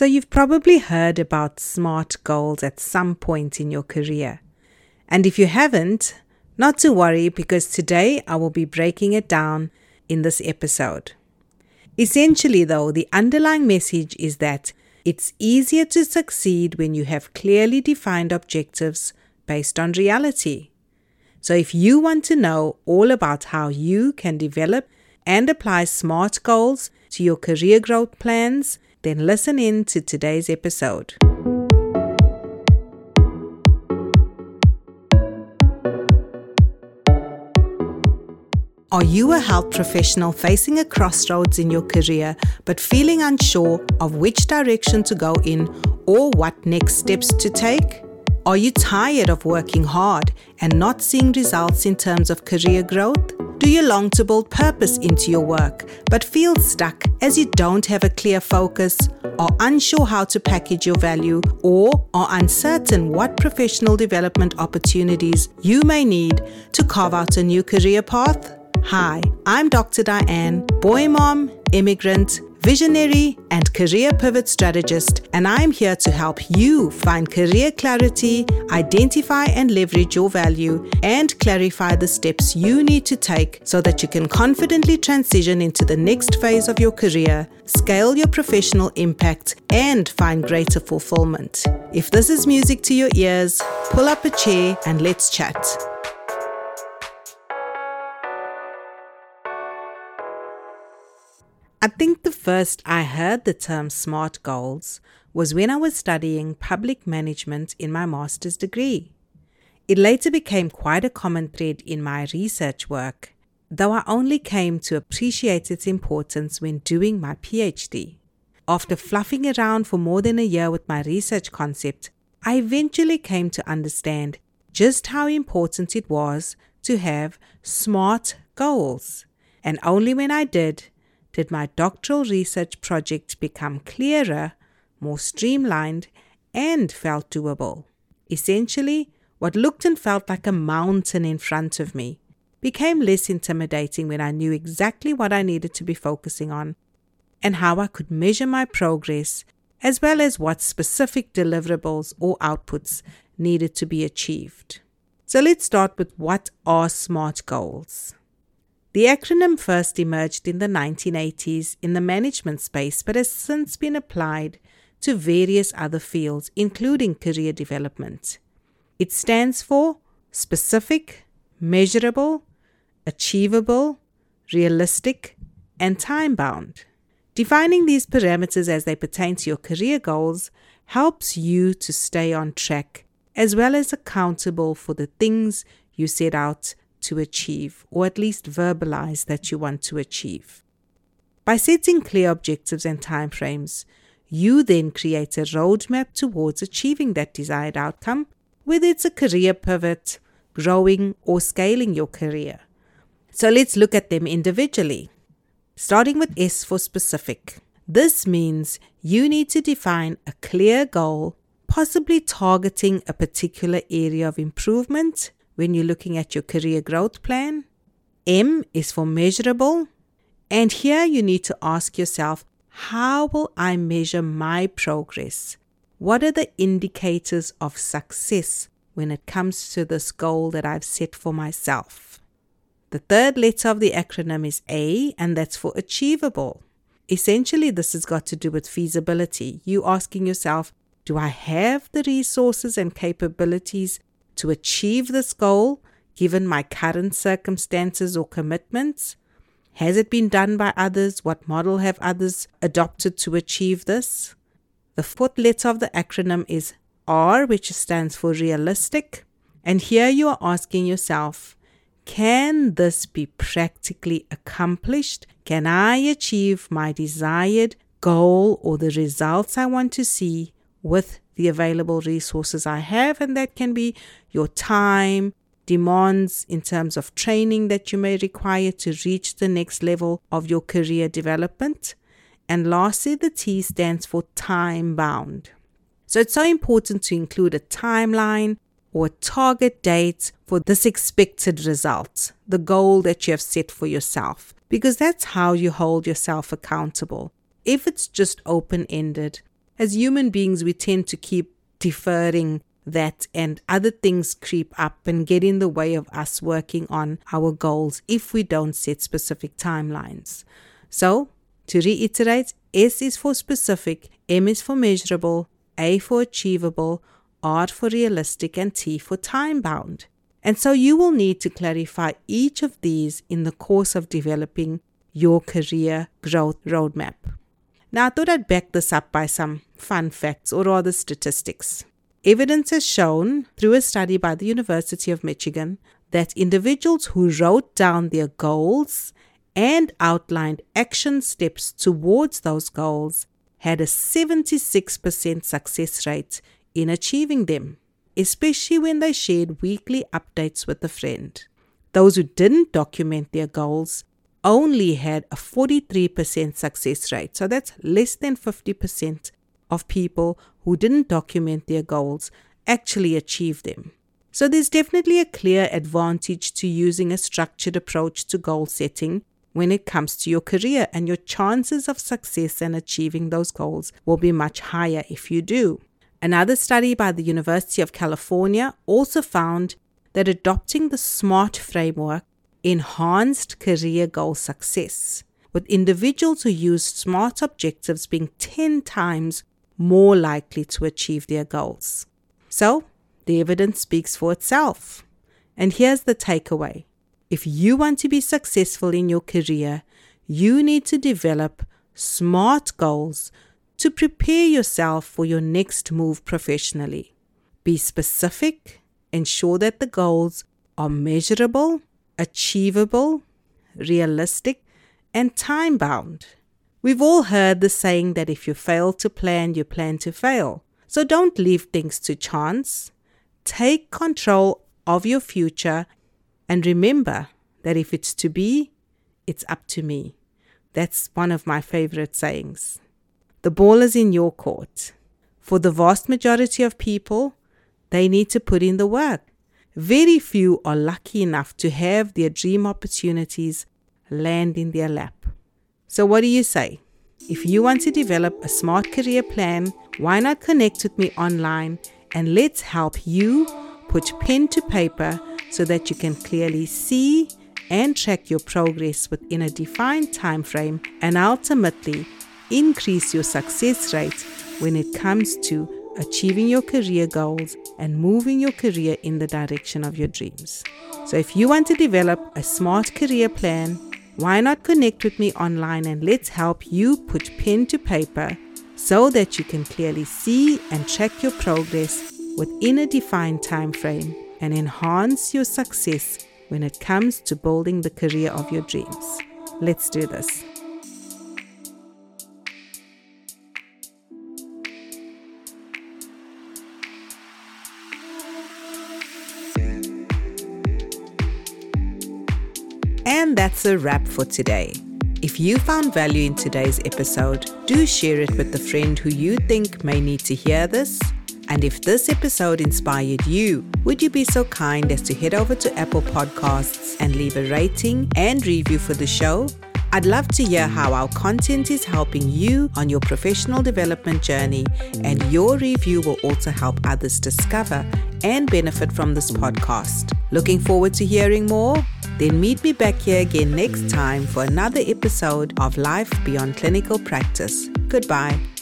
So you've probably heard about SMART goals at some point in your career. And if you haven't, not to worry, because today I will be breaking it down in this episode. Essentially though, the underlying message is that it's easier to succeed when you have clearly defined objectives based on reality. So if you want to know all about how you can develop and apply SMART goals to your career growth plans, then listen in to today's episode. Are you a health professional facing a crossroads in your career but feeling unsure of which direction to go in or what next steps to take? Are you tired of working hard and not seeing results in terms of career growth? Do you long to build purpose into your work but feel stuck as you don't have a clear focus, are unsure how to package your value, or are uncertain what professional development opportunities you may need to carve out a new career path? Hi, I'm Dr. Diane, boy mom, immigrant, visionary, and career pivot strategist, and I'm here to help you find career clarity, identify and leverage your value, and clarify the steps you need to take so that you can confidently transition into the next phase of your career, scale your professional impact, and find greater fulfillment. If this is music to your ears, pull up a chair and let's chat. I think the first I heard the term SMART goals was when I was studying public management in my master's degree. It later became quite a common thread in my research work, though I only came to appreciate its importance when doing my PhD. After fluffing around for more than a year with my research concept, I eventually came to understand just how important it was to have SMART goals. And only when I did my doctoral research project become clearer, more streamlined, and felt doable. Essentially, what looked and felt like a mountain in front of me became less intimidating when I knew exactly what I needed to be focusing on and how I could measure my progress, as well as what specific deliverables or outputs needed to be achieved. So let's start with what are SMART goals. The acronym first emerged in the 1980s in the management space, but has since been applied to various other fields, including career development. It stands for specific, measurable, achievable, realistic, and time-bound. Defining these parameters as they pertain to your career goals helps you to stay on track, as well as accountable for the things you set out to achieve, or at least verbalize that you want to achieve. By setting clear objectives and timeframes, you then create a roadmap towards achieving that desired outcome, whether it's a career pivot, growing, or scaling your career. So let's look at them individually. Starting with S for specific. This means you need to define a clear goal, possibly targeting a particular area of improvement when you're looking at your career growth plan. M is for measurable. And here you need to ask yourself, how will I measure my progress? What are the indicators of success when it comes to this goal that I've set for myself? The third letter of the acronym is A, and that's for achievable. Essentially, this has got to do with feasibility. You asking yourself, do I have the resources and capabilities to achieve this goal, given my current circumstances or commitments? Has it been done by others? What model have others adopted to achieve this? The fourth letter of the acronym is R, which stands for realistic. And here you are asking yourself, can this be practically accomplished? Can I achieve my desired goal or the results I want to see with the available resources I have? And that can be your time, demands in terms of training that you may require to reach the next level of your career development. And lastly, the T stands for time bound. So it's so important to include a timeline or a target date for this expected result, the goal that you have set for yourself, because that's how you hold yourself accountable. If it's just open-ended, As human beings, we tend to keep deferring that, and other things creep up and get in the way of us working on our goals if we don't set specific timelines. So, to reiterate, S is for specific, M is for measurable, A for achievable, R for realistic, and T for time-bound. And so you will need to clarify each of these in the course of developing your career growth roadmap. Now, I thought I'd back this up by some fun facts, or rather statistics. Evidence has shown, through a study by the University of Michigan, that individuals who wrote down their goals and outlined action steps towards those goals had a 76% success rate in achieving them, especially when they shared weekly updates with a friend. Those who didn't document their goals only had a 43% success rate. So that's less than 50% of people who didn't document their goals actually achieved them. So there's definitely a clear advantage to using a structured approach to goal setting when it comes to your career, and your chances of success and achieving those goals will be much higher if you do. Another study by the University of California also found that adopting the SMART framework enhanced career goal success, with individuals who used SMART objectives being 10 times more likely to achieve their goals. So, the evidence speaks for itself. And here's the takeaway. If you want to be successful in your career, you need to develop SMART goals to prepare yourself for your next move professionally. Be specific, ensure that the goals are measurable, achievable, realistic, and time-bound. We've all heard the saying that if you fail to plan, you plan to fail. So don't leave things to chance. Take control of your future, and remember that if it's to be, it's up to me. That's one of my favorite sayings. The ball is in your court. For the vast majority of people, they need to put in the work. Very few are lucky enough to have their dream opportunities land in their lap. So what do you say? If you want to develop a smart career plan, why not connect with me online, and let's help you put pen to paper so that you can clearly see and track your progress within a defined time frame, and ultimately increase your success rate when it comes to achieving your career goals and moving your career in the direction of your dreams. So if you want to develop a smart career plan, why not connect with me online, and let's help you put pen to paper so that you can clearly see and track your progress within a defined time frame and enhance your success when it comes to building the career of your dreams. Let's do this. And that's a wrap for today. If you found value in today's episode, do share it with a friend who you think may need to hear this. And if this episode inspired you, would you be so kind as to head over to Apple Podcasts and leave a rating and review for the show? I'd love to hear how our content is helping you on your professional development journey, and your review will also help others discover and benefit from this podcast. Looking forward to hearing more? Then meet me back here again next time for another episode of Life Beyond Clinical Practice. Goodbye.